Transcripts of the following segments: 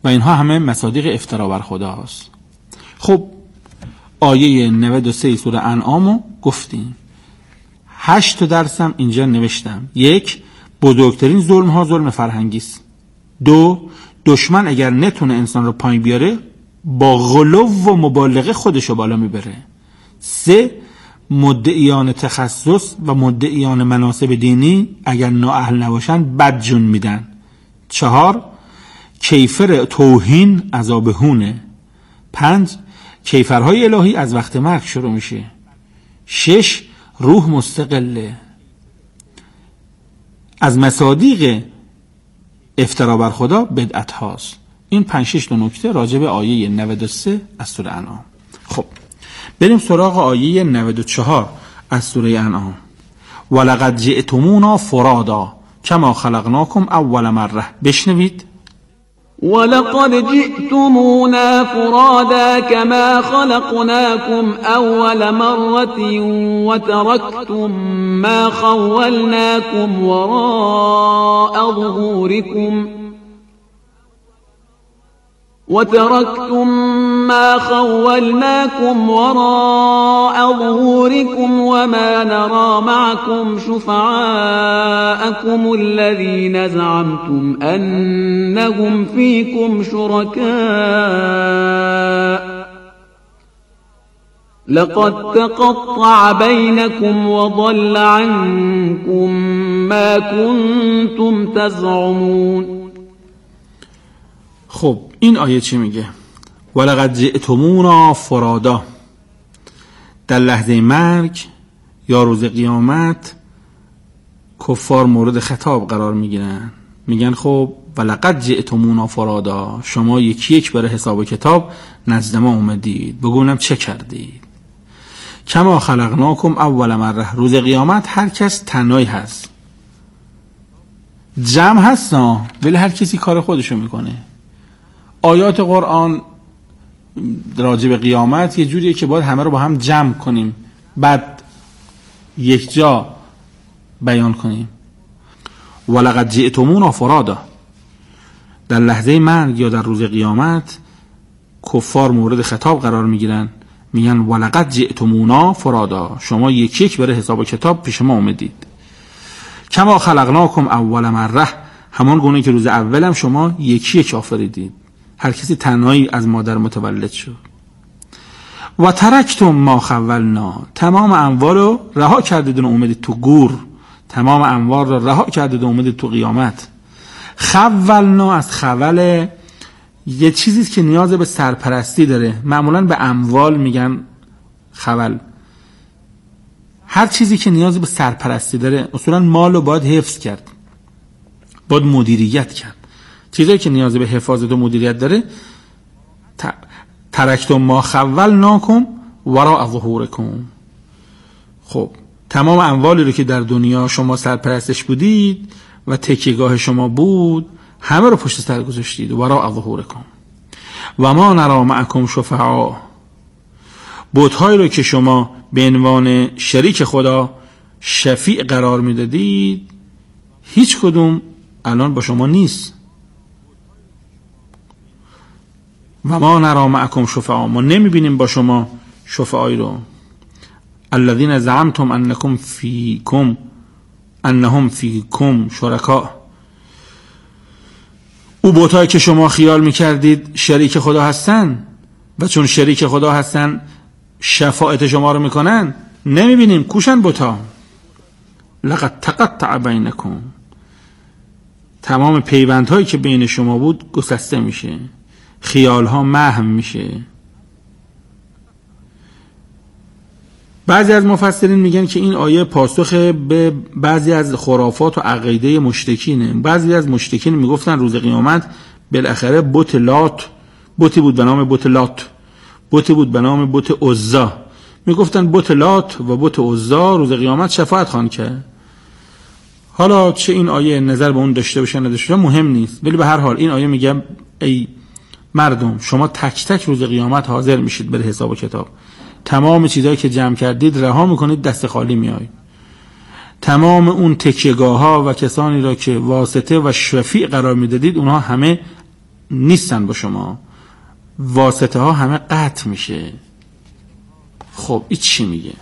و اینها همه مصادیق افترا بر خدا هست. خب آیه 93 سوره انعامو گفتیم. 8 تا درسم اینجا نوشتم. 1. بزرگترین ظلم ها ظلم فرهنگی است. 2. دشمن اگر نتونه انسان رو پایین بیاره با غلو و مبالغه خودشو بالا میبره. 3. مدعیان تخصص و مدعیان مناصب دینی اگر نااهل نباشن بد جون میدن. 4. کیفر توهین عذاب هونه. 5. کیفرهای الهی از وقت مرگ شروع میشه. 6. روح مستقله. از مصادیق افترا بر خدا بدعت هاست. این 5-6 تا نکته راجع به آیه 93 از سوره انعام. خب بریم سراغ آیه 94 از سوره انعام. ولقد جئتمونا فرادا کما خلقناکم اول مره. بشنوید. ولقد جئتمونا فرادا كما خلقناكم أول مرة وتركتم ما خولناكم وراء ظهوركم وما نرى معكم شفعاءكم الذين زعمتم أنهم فيكم شركاء لقد تقطع بينكم وضل عنكم ما كنتم تزعمون. خب این آیه چی میگه؟ ولقد جئتمونا فرادا. در لحظه مرگ یا روز قیامت کفار مورد خطاب قرار میگیرن، میگن خب ولقد جئتمونا فرادا، شما یکی یک برای حساب و کتاب نزد ما اومدید، بگونم چه کردید. کما خلقناکم اول مره. روز قیامت هر کس تنهایی هست، جمع هست ولی هر کسی کار خودشو میکنه. آیات قرآن راجع به قیامت یه جوریه که باید همه رو با هم جمع کنیم بعد یک جا بیان کنیم. ولقد جئتمونا فرادا. در لحظه مرگ یا در روز قیامت کفار مورد خطاب قرار میگیرن، میگن ولقد جئتمونا فرادا، شما یکی یک برای حساب و کتاب پیش ما اومدید. کما خلقناکم اول مره، همان گونه که روز اولم شما یکی یک آفریدید، هر کسی تنهایی از مادر متولد شد. و ترکتم ما خولنا، تمام اموال رو رها کردید و اومدید تو گور، تمام اموال رو رها کردید و اومدید تو قیامت. خولنا از خول یه چیزیست که نیاز به سرپرستی داره، معمولا به اموال میگن خول. هر چیزی که نیاز به سرپرستی داره، اصولا مال رو باید حفظ کرد، باید مدیریت کرد. چیزایی که نیاز به حفاظت و مدیریت داره. ترکتم ما خولناکم وراء ظهورکم. خب تمام اموالی رو که در دنیا شما سرپرستش بودید و تکیهگاه شما بود، همه رو پشت سر گذاشتید. وراء ظهورکم و ما نرى معکم شفعاء. بت‌هایی رو که شما به عنوان شریک خدا شفیع قرار میدادید، هیچ کدوم الان با شما نیست. و ما نرى معکم شفعاء، ما نمیبینیم با شما شفعایی رو. الذين زعمتم انهم فیکم شرکاء. او بت‌هایی که شما خیال میکردید شریک خدا هستن و چون شریک خدا هستن شفاعت شما رو میکنن، نمیبینیم، کوشن بت‌ها. لقد تقطع بینکم، تمام پیوندهایی که بین شما بود گسسته میشه، خیالها محو میشه. بعضی از مفسرین میگن که این آیه پاسخ به بعضی از خرافات و عقیده مشرکینه. بعضی از مشرکین میگفتن روز قیامت بالاخره بت لات، بتی بود به نام بت لات، بتی بود به نام بت عزا، میگفتن بت لات و بت عزا روز قیامت شفاعت خواهند کرد. حالا چه این آیه نظر به اون داشته باشه نداشته باشه مهم نیست، ولی به هر حال این آیه میگه ای مردم، شما تک تک روز قیامت حاضر میشید برای حساب و کتاب. تمام چیزایی که جمع کردید رها میکنید، دست خالی میایید. تمام اون تکیهگاه ها و کسانی را که واسطه و شفیع قرار میدادید، اونها همه نیستن با شما، واسطه ها همه قطع میشه. خب این چی میگه؟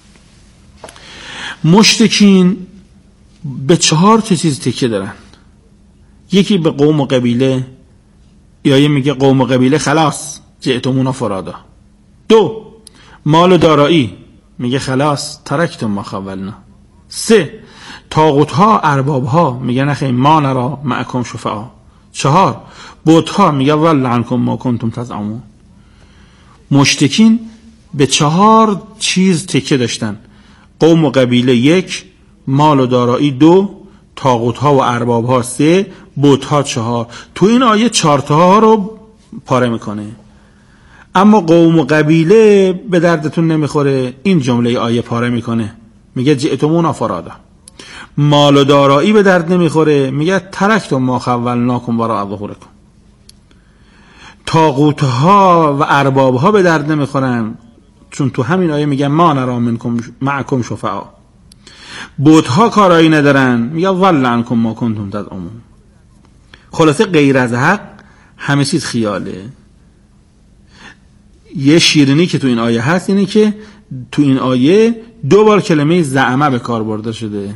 مشرکین به 4 چیز تکیه دارن. یکی به قوم و قبیله، یا میگه قوم و قبیله خلاص جئتمونا فرادا. 2 مال و دارایی، میگه خلاص ترکتم ما خولنا. 3 طاغوت ها ارباب ها، میگه نخیر ما نرا معکم شفعا. 4 بت ها، میگه ول عنکم ما کنتم تزعمون. مشرکین به 4 چیز تکیه داشتن: قوم و قبیله 1، مال و دارایی 2، طاغوت ها و ارباب ها 3، بت ها 4. تو این آیه 4 تا رو پاره میکنه. اما قوم و قبیله به دردتون نمیخوره، این جمله آیه پاره میکنه، میگه جئتمونا فرادا. مال و دارایی به درد نمیخوره، میگه ترکتم ما خولناکم وراء ظهورکم. طاغوت ها و ارباب ها به درد نمیخورن، چون تو همین آیه میگه ما نرا منکم معکم شفعا. بت ها کارایی ندارن، میگه ول عنکم ما کنتم تزعمون. خلاصه غیر از حق همه چیز خیاله. یه شیرینی که تو این آیه هست اینه که تو این آیه 2 بار کلمه زعمه به کار برده شده.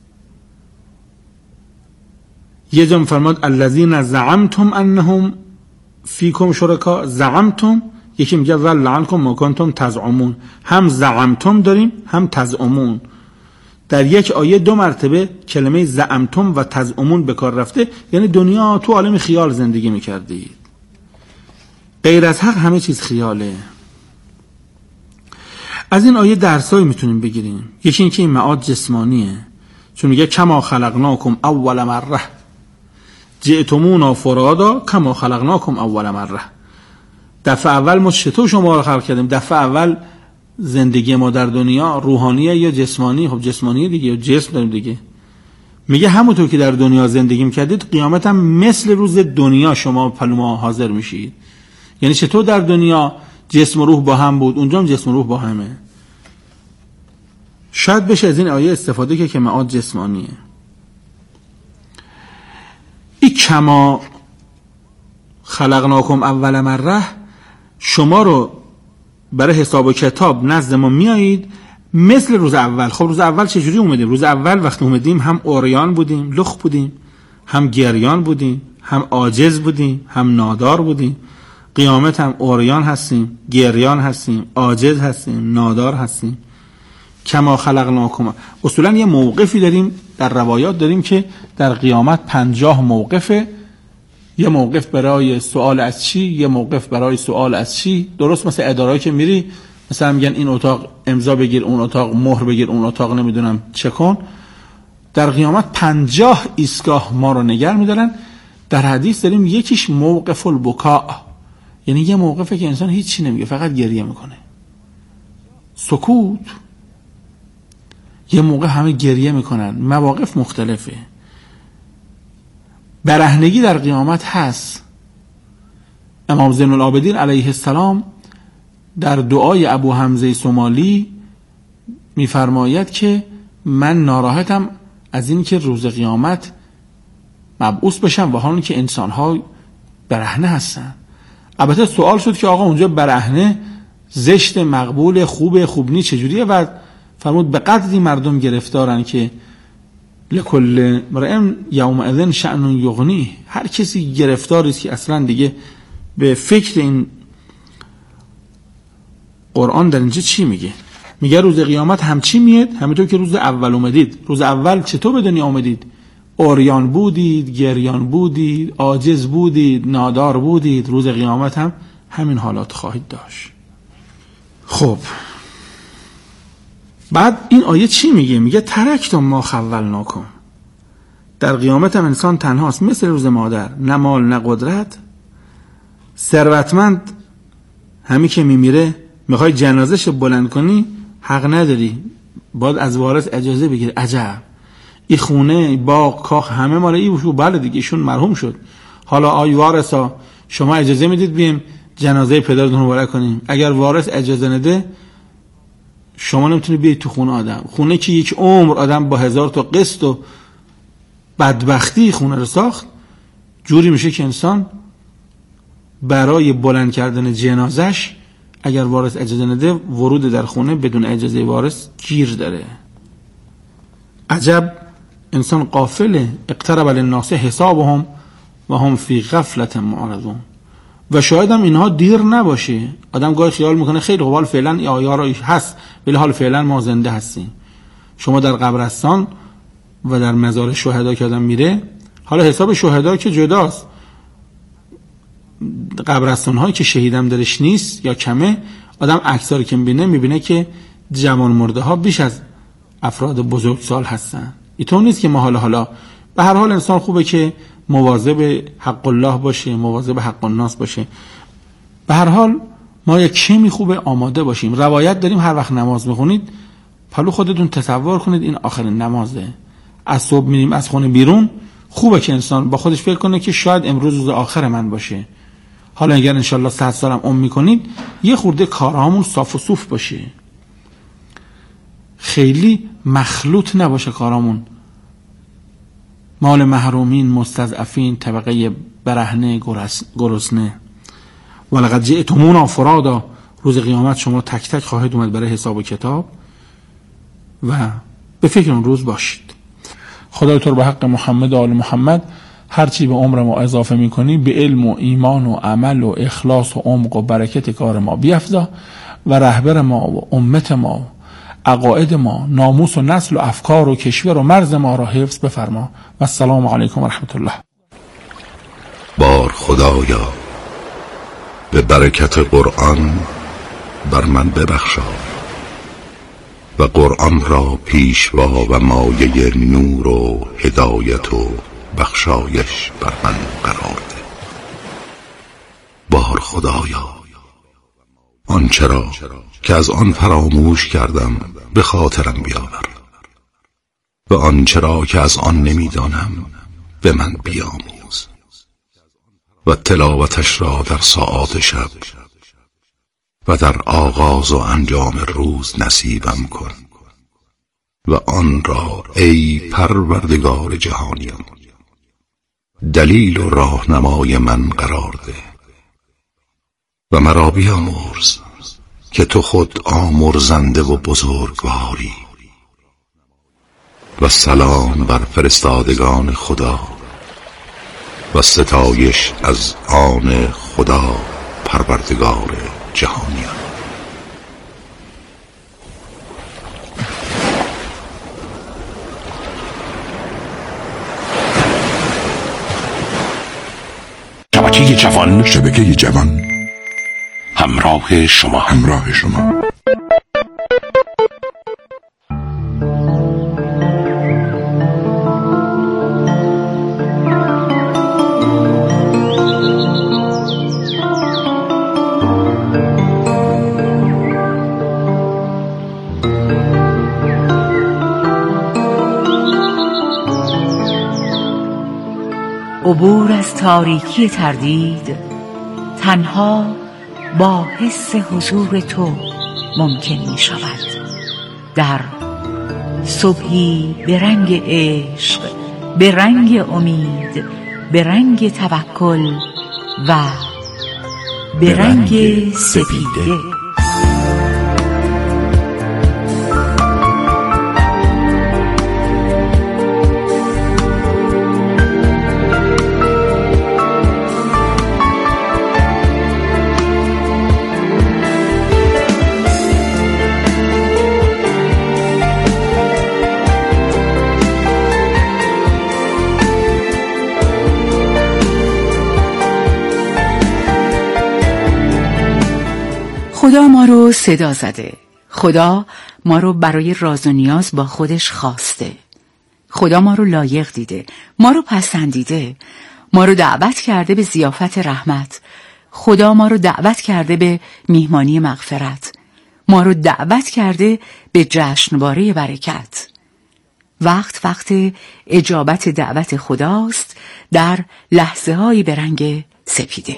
یه جا فرماد الذین زعمتم انهم فیکم شرکا، زعمتم. یکی میگه ول عنکم ما کنتم تزعمون. هم زعمتم داریم هم تزعمون. در یک آیه 2 مرتبه کلمه زعمتم و تزعمون به کار رفته، یعنی دنیا تو عالم خیال زندگی میکردید. غیر از حق همه چیز خیاله. از این آیه درسایی میتونیم بگیریم. یکی این که این معاد جسمانیه، چون میگه کما خلقناکم اول مره جئتمونا فرادا کما خلقناکم اول مره. دفعه اول ما چطور شما رو خلق کردیم؟ دفعه اول زندگی ما در دنیا روحانیه یا جسمانی؟ خب جسمانیه دیگه، یا جسم داریم دیگه. میگه همونطور که در دنیا زندگی میکردید قیامت هم مثل روز دنیا شما پلوما حاضر میشید. یعنی چطور در دنیا جسم و روح با هم بود، اونجا هم جسم و روح با همه. شاید بشه از این آیه استفاده که معاد جسمانیه. ای کما خلقناکم اول مره، شما رو برای حساب و کتاب نزد ما میایید مثل روز اول. خب روز اول چجوری اومدیم؟ روز اول وقتی اومدیم هم عریان بودیم، لخ بودیم، هم گریان بودیم، هم عاجز بودیم، هم نادار بودیم. قیامت هم عریان هستیم، گریان هستیم، عاجز هستیم، نادار هستیم. کما خلقناکم. اصولا یه موقفی داریم در روایات داریم که در قیامت 50 موقفه. یه موقف برای سوال از چی، یه موقف برای سوال از چی. درست مثل اداره‌ای که میری مثلا میگن این اتاق امضا بگیر، اون اتاق مهر بگیر، اون اتاق نمیدونم چه کن. در قیامت 50 ایستگاه ما رو نگه میدارن. در حدیث داریم یکیش موقف البکاء، یعنی یه موقفه که انسان هیچی نمیگه، فقط گریه میکنه، سکوت. یه موقع همه گریه میکنن. مواقف مختلفه. برهنگی در قیامت هست. امام زین العابدین علیه السلام در دعای ابو حمزه سومالی میفرماید که من ناراحتم از این که روز قیامت مبعوث بشم و حالی که انسان‌ها برهنه هستن. البته سوال شد که آقا اونجا برهنه زشت، مقبول، خوب نی چجوریه؟ و فرمود به قدری مردم گرفتارن که لکل امرئ یومئذ شأن یغنیه. هر کسی گرفتاری است که اصلا دیگه به فکر این قرآن در اینجا چی میگه. میگه روز قیامت همچی میاد همونطور که روز اول اومدید. روز اول چطور به دنیا اومدید؟ عریان بودید، گریان بودید، عاجز بودید، نادار بودید. روز قیامت هم همین حالات خواهید داشت. خب بعد این آیه چی میگه؟ میگه ترکتم ما خولناکم. در قیامت هم انسان تنهاست مثل روز مادر، نه مال نه قدرت. ثروتمند همین که میمیره میخوای جنازه‌شو بلند کنی حق نداری، باید از وارث اجازه بگیری. عجب، این خونه، باغ، کاخ همه مال ایشون. بله دیگه ایشون مرحوم شد. حالا آی وارثا شما اجازه میدید بیم جنازه پدرتون رو مبارک کنیم؟ اگر وارث اجازه نده شما نمیتونید بیاید تو خونه آدم. خونه که یک عمر آدم با 1000 تا قسط و بدبختی خونه رو ساخت، جوری میشه که انسان برای بلند کردن جنازش اگر وارث اجازه نده ورود در خونه بدون اجازه وارث گیر داره. عجب انسان غافله. اقترب للناس حسابهم و هم فی غفلة معرضون. و شاید هم اینها دیر نباشه. آدم گاهی خیال میکنه خیلی خب حال فعلا یارو هست، ولی حال فعلا ما زنده هستیم. شما در قبرستان و در مزار شهدا که آدم میره، حالا حساب شهدا که جداست، قبرستان هایی که شهیدم درش نیست یا کمه، آدم عکس‌ها رو که میبینه که جوان مرده ها بیش از افراد بزرگسال هستن. اینطور نیست که ما حالا به هر حال انسان خوبه که مواظب حق الله باشه، مواظب حق الناس باشه. به هر حال ما یک کمی خوبه آماده باشیم. روایت داریم هر وقت نماز میخونید پلو خودتون تصور کنید این آخرین نمازه. از صبح میریم از خونه بیرون، خوبه که انسان با خودش فکر کنه که شاید امروز روز آخر من باشه. حالا اگر انشالله 100 سالم عمر میکنید یه خورده کارهامون صاف و صوف باشه، خیلی مخلوط نباشه کارامون، مال محرومین، مستضعفین، طبقه برهنه، گرسنه. ولقد جئتمونا فرادا، روز قیامت شما تک تک خواهید اومد برای حساب و کتاب و به فکر اون روز باشید. خدای تو رو به حق محمد و آل محمد هرچی به عمر ما اضافه میکنی به علم و ایمان و عمل و اخلاص و عمق و برکت کار ما بیفزا و رهبر ما و امت ما و عقاید ما، ناموس و نسل و افکار و کشور و مرز ما را حفظ بفرما و السلام علیکم و رحمت الله. بار خدایا به برکت قرآن بر من ببخشا و قرآن را پیشوا و مایه نور و هدایت و بخشایش بر من قرار ده. بار خدایا آنچه را که از آن فراموش کردم به خاطرم بیاور و آنچه را که از آن نمیدانم به من بیاموز و تلاوتش را در ساعات شب و در آغاز و انجام روز نصیبم کن و آن را ای پروردگار جهانیان دلیل و راهنمای من قرار ده و مرا بیامرز که تو خود آمرزنده و بزرگواری. و سلام بر فرستادگان خدا و ستایش از آن خدا پروردگار جهانیان. شبکه جوان همراه شما. عبور از تاریکی تردید تنها با حس حضور تو ممکن می شود. در صبحی به رنگ عشق، به رنگ امید، به رنگ توکل و به رنگ سپیده. خدا ما رو صدا زده. خدا ما رو برای راز و نیاز با خودش خواسته. خدا ما رو لایق دیده، ما رو پسندیده، ما رو دعوت کرده به ضیافت رحمت. خدا ما رو دعوت کرده به میهمانی مغفرت. ما رو دعوت کرده به جشنواره برکت. وقت اجابت دعوت خداست در لحظه های به رنگ سپیده.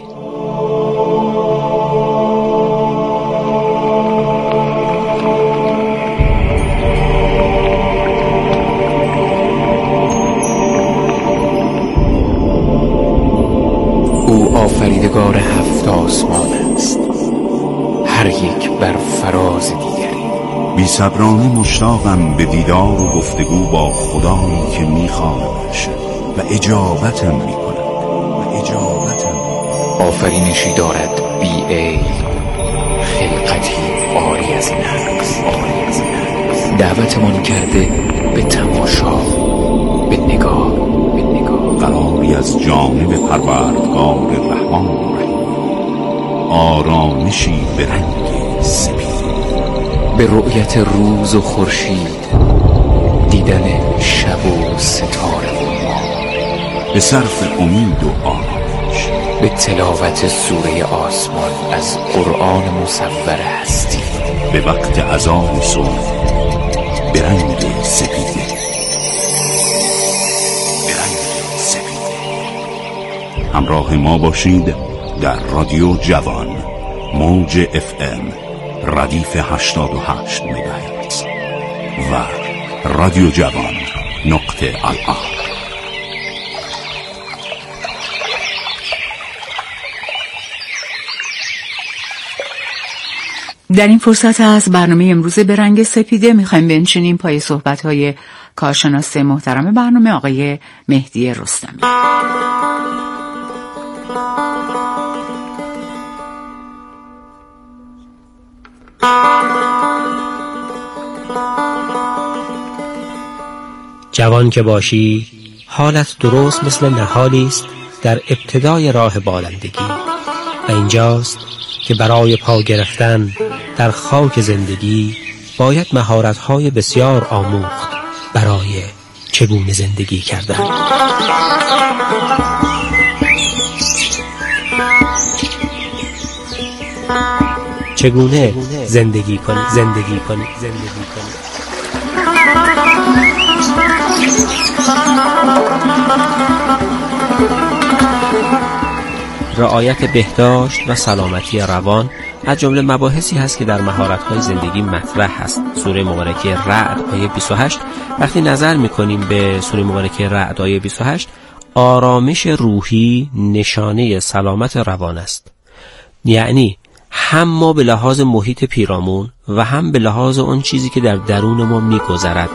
آفریدگار 7 آسمان است، هر یک بر فراز دیگری. بی‌صبرانه مشتاقم به دیدار و گفتگو با خدایی که می‌خوانمش و اجابتم می‌کند. آفرینشی دارد بی عیب، خلقتی عاری از نقص. دعوتمان کرده به تماشا، به نگاه. قراری از جانب پروردگار رحمان و رحیم، آرامشی به رنگ سپید، به رؤیت روز و خورشید، دیدن شب و ستاره و ماه، به صرف امید و آرامش، به تلاوت سوره آسمان از قرآن مصور هستی، به وقت اذان صبح به رنگ سپیده. همراه ما باشید در رادیو جوان، موج FM ردیف 88 مگاهرتز و رادیو جوان .ir. در این فرصت از برنامه امروز به رنگ سپیده میخوایم بنشینیم پای صحبت‌های کارشناس محترم برنامه آقای مهدی رستمی. جوان که باشی حالت درست مثل نهالی است در ابتدای راه بالندگی و اینجاست که برای پا گرفتن در خاک زندگی باید مهارت‌های بسیار آموخت برای چگونه زندگی کردن. چگونه زندگی کنی. رعایت بهداشت و سلامتی روان از جمله مباحثی هست که در مهارت‌های زندگی مطرح هست. سوره مبارکه رعد آیه 28 وقتی نظر می‌کنیم به سوره مبارکه رعد آیه 28، آرامش روحی نشانه سلامت روان است. یعنی هم ما به لحاظ محیط پیرامون و هم به لحاظ اون چیزی که در درون ما می‌گذرد.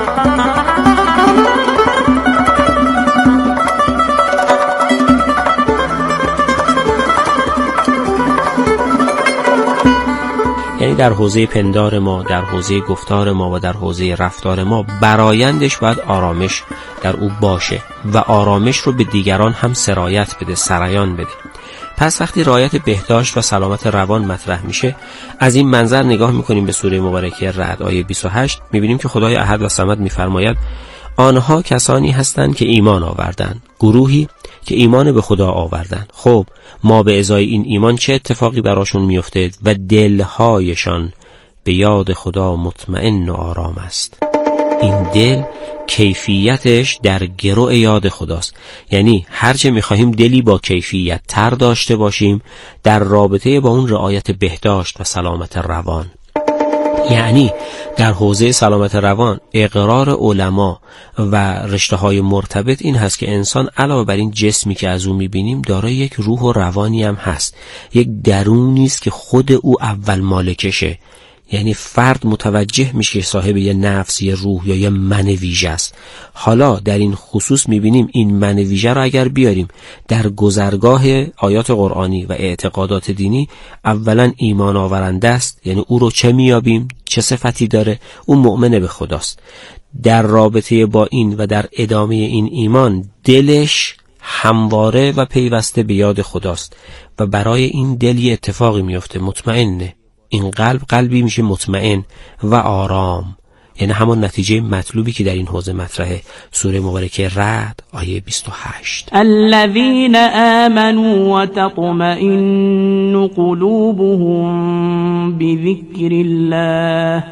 یعنی در حوزه پندار ما، در حوزه گفتار ما و در حوزه رفتار ما برآیندش باید آرامش در او باشه و آرامش رو به دیگران هم سرایت بده، سرایان بده. پس وقتی رعایت بهداشت و سلامت روان مطرح میشه، از این منظر نگاه میکنیم به سوره مبارکه رعد آیه 28، میبینیم که خدای احد و صمد میفرماید آنها کسانی هستند که ایمان آوردند، گروهی که ایمان به خدا آوردند. خب ما به ازای این ایمان چه اتفاقی براشون میفته؟ و دلهایشان به یاد خدا مطمئن و آرام است. این دل کیفیتش در گرو یاد خداست. یعنی هرچه میخواهیم دلی با کیفیت تر داشته باشیم در رابطه با اون رعایت بهداشت و سلامت روان. یعنی در حوزه سلامت روان اقرار علما و رشته‌های مرتبط این هست که انسان علاوه بر این جسمی که از او می‌بینیم دارای یک روح و روانی هم هست، یک درونی است که خود او اول مالکشه. یعنی فرد متوجه میشه که صاحب یه نفس، یه روح یا یه من ویژه است. حالا در این خصوص میبینیم این من ویژه را اگر بیاریم در گذرگاه آیات قرآنی و اعتقادات دینی، اولا ایمان آورنده است. یعنی او رو چه میابیم؟ چه صفتی داره؟ اون مؤمن به خداست. در رابطه با این و در ادامه این ایمان دلش همواره و پیوسته به یاد خداست و برای این دل یه اتفاقی میفته، مطمئنه. این قلبی میشه مطمئن و آرام. یعنی همون نتیجه مطلوبی که در این حوزه مطرحه. سوره مبارکه رعد آیه 28. الذين آمنوا وتطمئن قلوبهم بذكر الله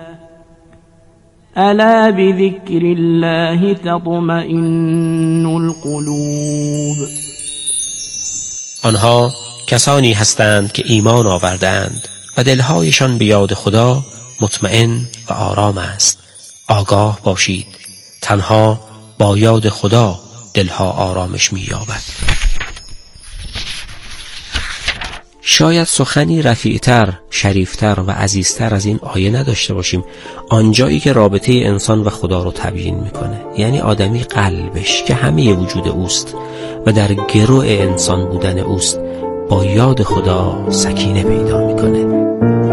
الا بذكر الله تطمئن القلوب. آنها کسانی هستند که ایمان آوردند و دلهایشان به یاد خدا مطمئن و آرام است. آگاه باشید، تنها با یاد خدا دلها آرامش می‌یابد. شاید سخنی رفیعتر، شریفتر و عزیزتر از این آیه نداشته باشیم. آنجایی که رابطه انسان و خدا رو تبیین میکنه، یعنی آدمی قلبش که همه وجود اوست و در گرو انسان بودن اوست، با یاد خدا سکینه پیدا میکنه.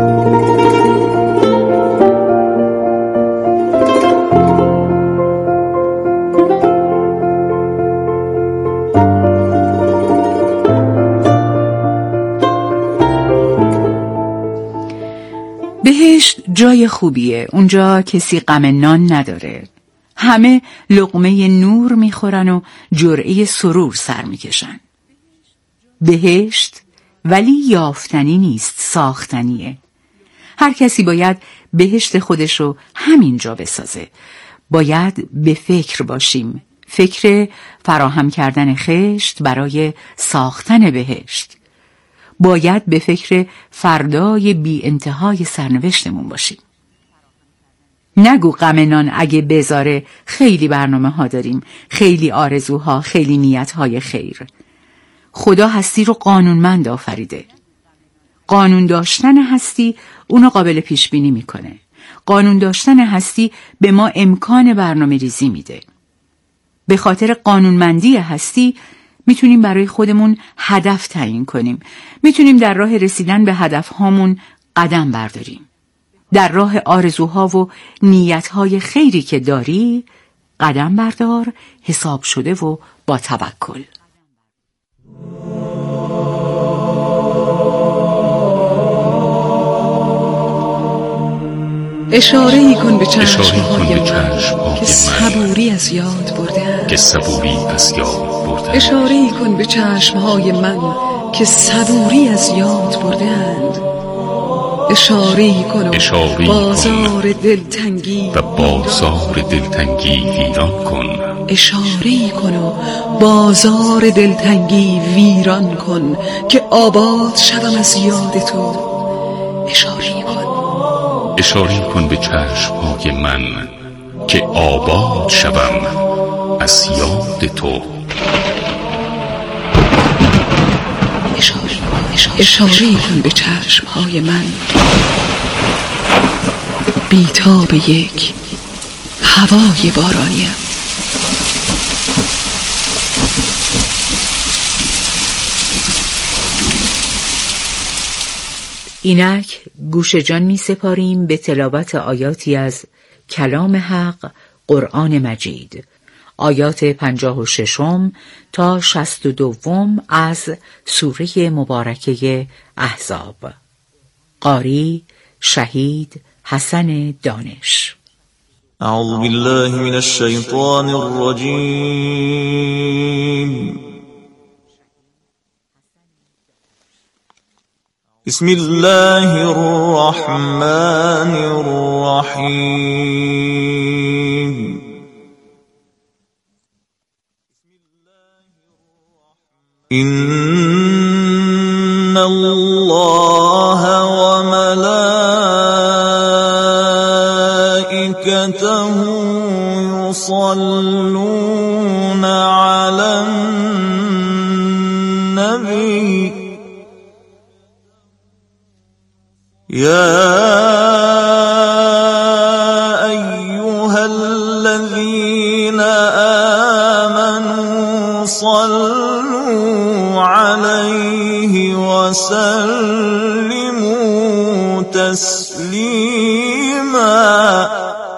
بهشت جای خوبیه، اونجا کسی غم نان نداره، همه لقمه نور میخورن و جرعه سرور سر میکشن. بهشت ولی یافتنی نیست، ساختنیه. هر کسی باید بهشت خودشو همینجا بسازه. باید به فکر باشیم، فکر فراهم کردن خشت برای ساختن بهشت. باید به فکر فردای بی انتهای سرنوشتمون باشیم. نگو غم نان اگه بذاره، خیلی برنامه ها داریم، خیلی آرزوها، خیلی نیتهای خیر. خدا هستی رو قانونمند آفریده. قانون داشتن هستی اونو قابل پیش بینی میکنه. قانون داشتن هستی به ما امکان برنامه ریزی میده. به خاطر قانونمندی هستی میتونیم برای خودمون هدف تعیین کنیم. میتونیم در راه رسیدن به هدف هامون قدم برداریم. در راه آرزوها و نیتهای خیری که داری قدم بردار، حساب شده و با توکل. اشاره‌ای کن به چشم‌های من که صبوری از یاد برده‌اند. اشاره‌ای کن به چشم‌های من که صبوری از یاد برده‌اند. اشاره‌ای کن و بازار دلتنگی ویران کن. اشاره‌ای کن و بازار دلتنگی ویران کن که آباد شوم از یاد تو. اشاره کن به چشم‌های من که آباد شوم از یاد تو. اشاره کن به چشم‌های من بی‌تاب یک هوای بارانیم. اینک گوش جان می سپاریم به تلاوت آیاتی از کلام حق، قرآن مجید، آیات 56 تا 62 از سوره مبارکه احزاب. قاری شهید حسن دانش. اعوذ بالله من الشیطان الرجیم. بسم الله الرحمن الرحیم. إن الله وملائكته يصلون على النبي يا أيها الذين آمنوا صلوا عليه وسلموا تسليما.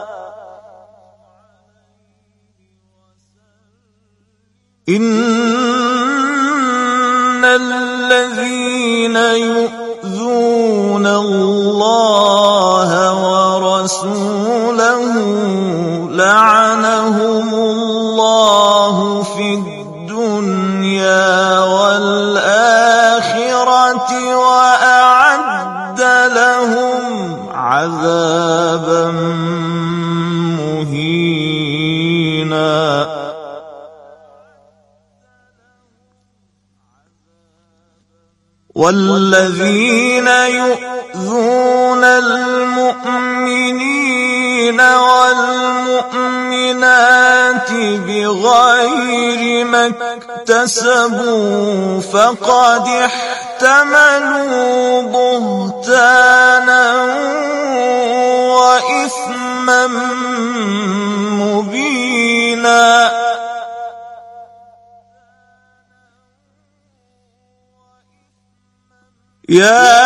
إن الذين يؤذون الله ورسوله لعنهم الله في الدنيا والآخرة وأعد لهم عذابا مهينا. والذين يؤذون المؤمنين والمؤمنات بغير ما اكتسبوا فقد احتملوا يا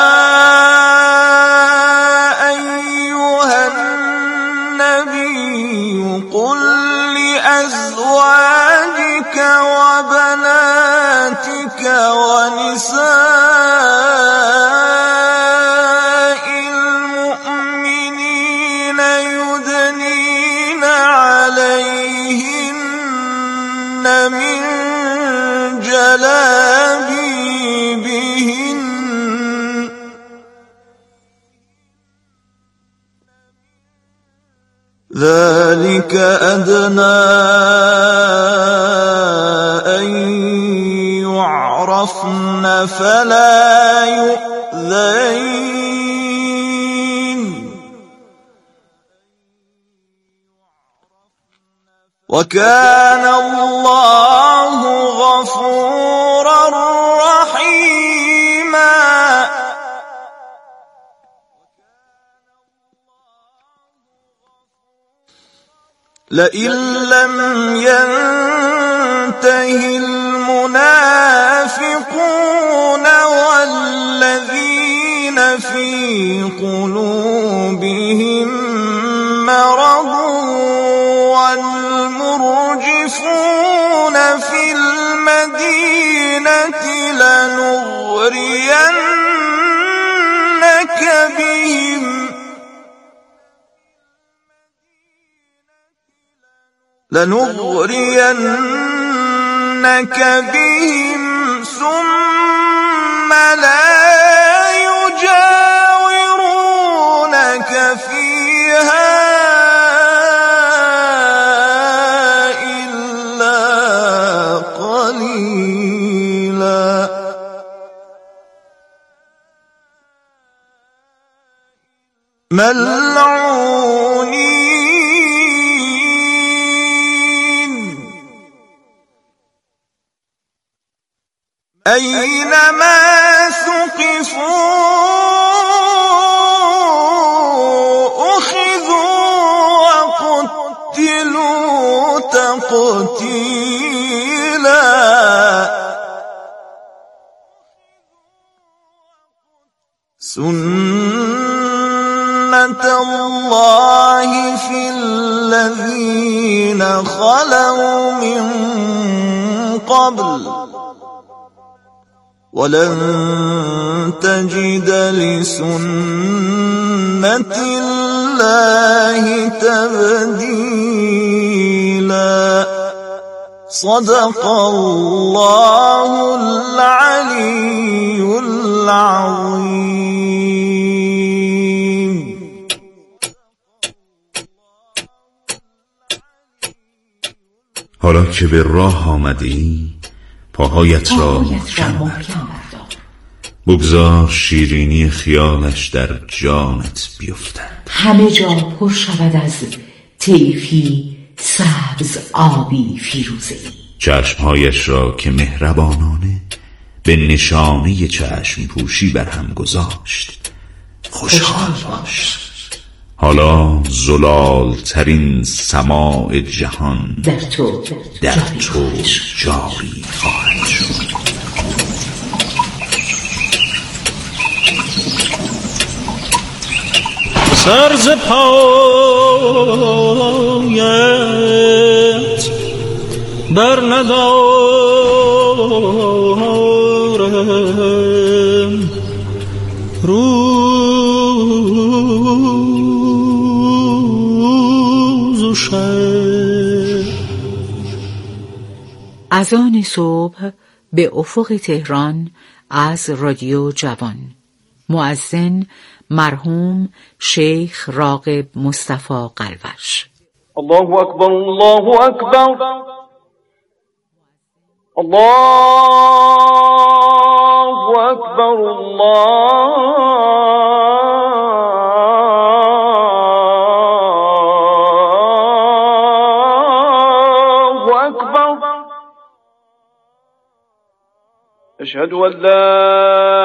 أيها النبي قل لأزواجك وبناتك ونساء المؤمنين يدنين عليهن من جلابيبهن ذلك أدنى أن يعرفن فلا يؤذين وكان الله غفورا رحيما. لئن لم ينته المنافقون والذين في قلوبهم مرض والمرجفون في المدينة لنغرينك بهم ثم لا يجاورونك فيها إلا قليلا. ملعونين أينما ثقفوا أخذوا وقتلوا تقتيلا. سنة الله في الذين خلوا من قبل ولن تجد لسنة الله تبديلا. صدق الله العلي العظيم. حالا که به راه آمدی پاهایت را محکم بردار، بگذار شیرینی خیالش در جانت بیفتد. همه جا پر شود از طیفی سبز آبی فیروزه‌ای. چشمهایش را که مهربانانه به نشانه چشم پوشی بر هم گذاشت خوشحال باش. حالا زلال ترین سماع جهان در تو جاری خواهد شد. سر ز پایت بر ندارم روز و شب. اذان صبح به افق تهران از رادیو جوان. مؤذن مرحوم شیخ راغب مصطفی قلوش. الله اکبر الله اکبر الله اکبر الله اکبر. اشهد ان لا